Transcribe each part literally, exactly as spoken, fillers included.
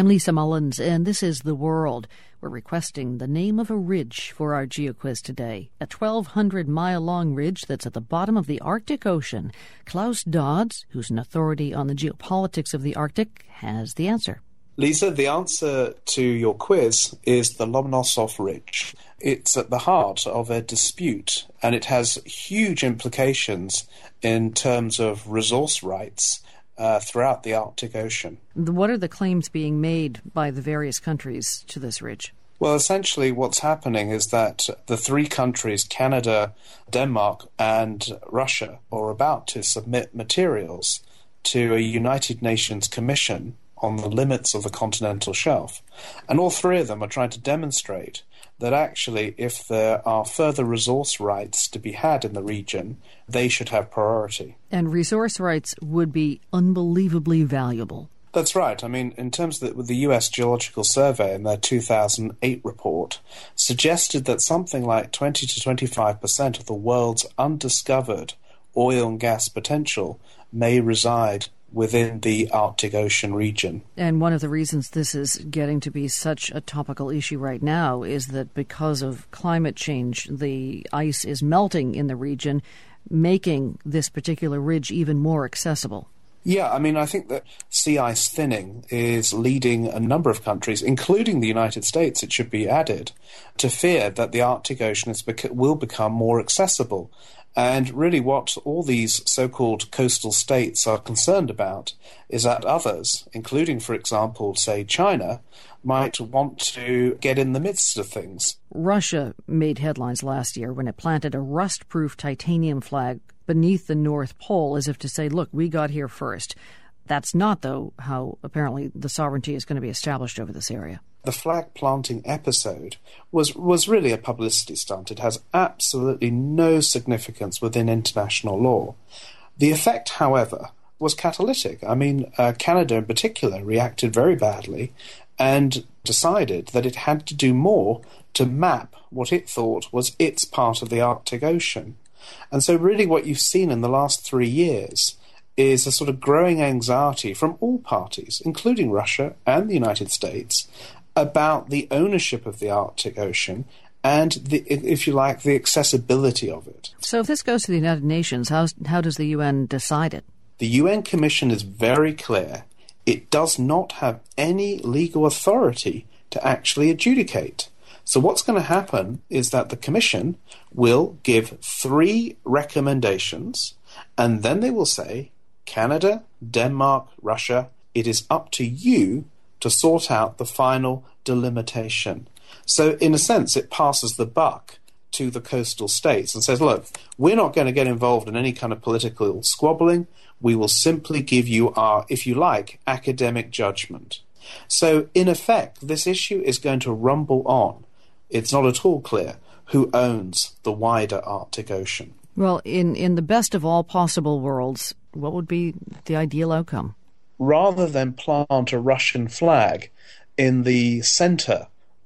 I'm Lisa Mullins, and this is The World. We're requesting the name of a ridge for our GeoQuiz today, a twelve hundred mile long ridge that's at the bottom of the Arctic Ocean. Klaus Dodds, who's an authority on the geopolitics of the Arctic, has the answer. Lisa, the answer to your quiz is the Lomonosov Ridge. It's at the heart of a dispute, and it has huge implications in terms of resource rights uh, throughout the Arctic Ocean. What are the claims being made by the various countries to this ridge? Well, essentially what's happening is that the three countries, Canada, Denmark, and Russia, are about to submit materials to a United Nations Commission on the limits of the continental shelf. And all three of them are trying to demonstrate that actually if there are further resource rights to be had in the region, they should have priority. And resource rights would be unbelievably valuable. That's right. I mean, in terms of the, the U S Geological Survey in their two thousand eight report suggested that something like twenty to twenty-five percent of the world's undiscovered oil and gas potential may reside within the Arctic Ocean region. And one of the reasons this is getting to be such a topical issue right now is that because of climate change, the ice is melting in the region, making this particular ridge even more accessible. Yeah, I mean, I think that sea ice thinning is leading a number of countries, including the United States, it should be added, to fear that the Arctic Ocean is bec- will become more accessible. And really what all these so-called coastal states are concerned about is that others, including, for example, say China, might want to get in the midst of things. Russia made headlines last year when it planted a rust-proof titanium flag beneath the North Pole as if to say, look, we got here first. That's not, though, how apparently the sovereignty is going to be established over this area. The flag planting episode was was really a publicity stunt. It has absolutely no significance within international law. The effect, however, was catalytic. I mean, uh, Canada in particular reacted very badly and decided that it had to do more to map what it thought was its part of the Arctic Ocean. And so really what you've seen in the last three years is a sort of growing anxiety from all parties, including Russia and the United States, about the ownership of the Arctic Ocean and, the, if you like, the accessibility of it. So if this goes to the United Nations, how, how does the U N decide it? The U N Commission is very clear. It does not have any legal authority to actually adjudicate. So what's going to happen is that the Commission will give three recommendations, and then they will say, Canada, Denmark, Russia, it is up to you to sort out the final delimitation. So in a sense, it passes the buck to the coastal states and says, look, we're not going to get involved in any kind of political squabbling. We will simply give you our, if you like, academic judgment. So in effect, this issue is going to rumble on. It's not at all clear who owns the wider Arctic Ocean. Well, in, in the best of all possible worlds, what would be the ideal outcome? Rather than plant a Russian flag in the center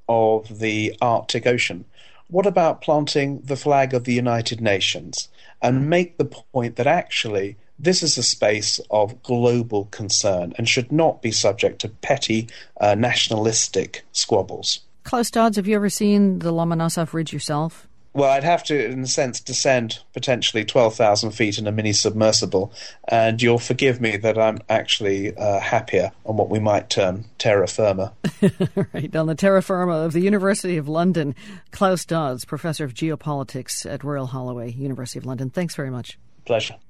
of the Arctic Ocean, what about planting the flag of the United Nations and make the point that actually this is a space of global concern and should not be subject to petty uh, nationalistic squabbles? Klaus Dodds, have you ever seen the Lomonosov Ridge yourself? Well, I'd have to, in a sense, descend potentially twelve thousand feet in a mini-submersible, and you'll forgive me that I'm actually uh, happier on what we might term terra firma. Right, on the terra firma of the University of London. Klaus Dodds, Professor of Geopolitics at Royal Holloway, University of London. Thanks very much. Pleasure.